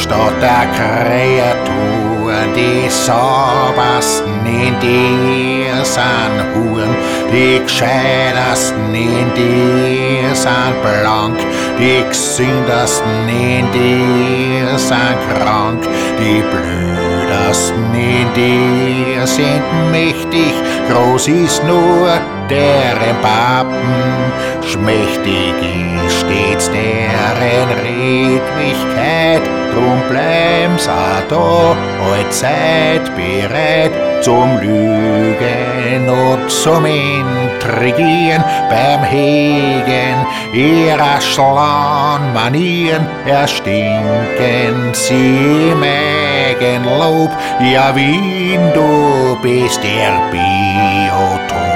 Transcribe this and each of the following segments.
statt der Kreaturen, die saubersten in dir sind Huren, die gescheitersten in dir sind blank, die gesündersten in dir sind krank, die blödersten in dir sind mächtig, groß ist nur deren Pappen, schmächtig ist stets deren Redlichkeit, drum bleiben's auch da, allzeit bereit zum Lügen und zum Intrigieren, beim Hegen ihrer schlauen Manieren erstinken sie im Eigenlob, ja Wien, du bist der Biotop.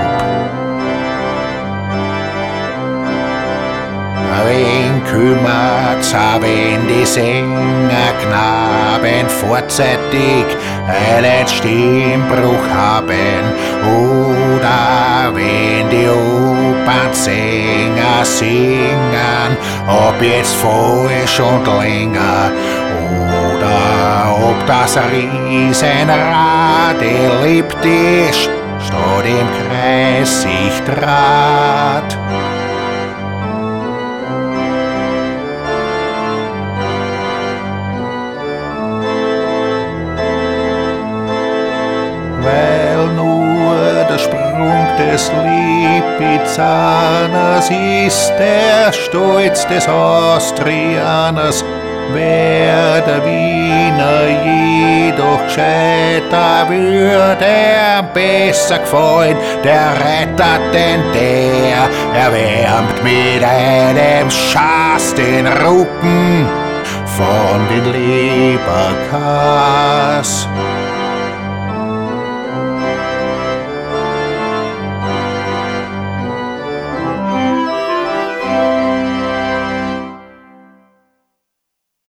Wen kümmert's, wenn die Sängerknaben vorzeitig einen Stimmbruch haben, oder wenn die Opernsänger singen, ob jetzt falsch und länger, oder ob das Riesenrad elliptisch statt im Kreis sich draht. Weil nur der Sprung des Lipizaners ist der Stolz des Austrianers, wär der Wiener jedoch gescheiter, würde besser gefallen, der Retter, denn der erwärmt mit einem Schaß den Rücken von den Leberkas.